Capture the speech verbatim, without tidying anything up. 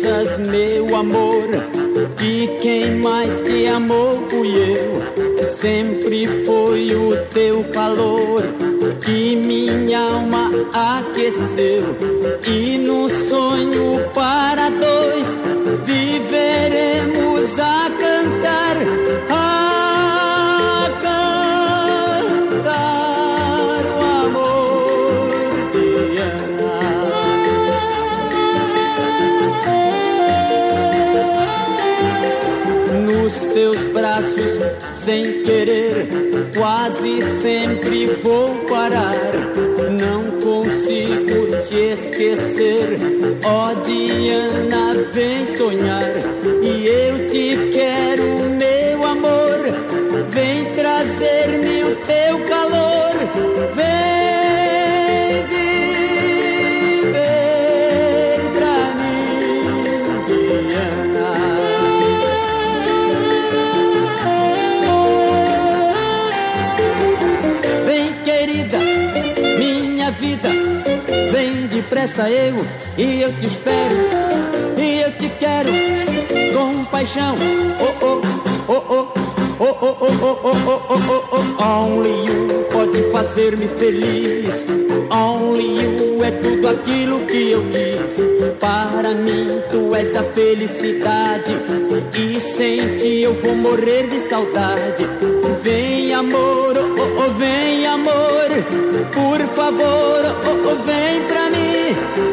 esqueças, meu amor, que quem mais te amou fui eu. Sempre foi o teu calor que minha alma aqueceu. E num sonho para dois viveremos a cantar, a cantar o amor de Ana. Nos teus braços, sem querer, quase sempre vou parar. Não consigo te esquecer, ó Diana, vem sonhar. E eu te quero, meu amor, vem trazer-me o teu calor. Vem viver pra mim, Diana. Vida, vem depressa eu, e eu te espero, e eu te quero com paixão. Oh, oh, oh, oh, oh, oh, oh, oh, oh, oh, oh, oh. Only you pode fazer-me feliz. Only you é tudo aquilo que eu quis. Para mim tu és a felicidade, e sem ti eu vou morrer de saudade. Vem amor, oh, oh, oh, vem amor, por favor, oh, oh, vem pra mim.